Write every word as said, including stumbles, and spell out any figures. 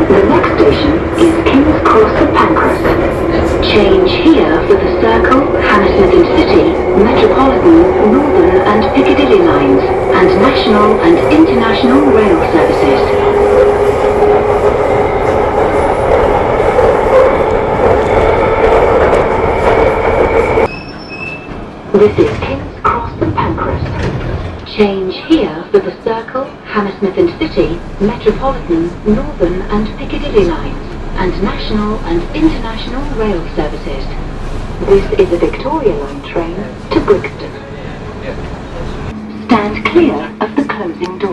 The next station is King's Cross St Pancras. Change here for the Circle, Hammersmith and City, Metropolitan, Northern and Piccadilly lines, and national and international rail services. This is King's Cross St Pancras. Change here for the Circle, Hammersmith and City, Metropolitan, Northern and Piccadilly lines, and national and international rail services. This is a Victoria Line train to Brixton. Stand clear of the closing door.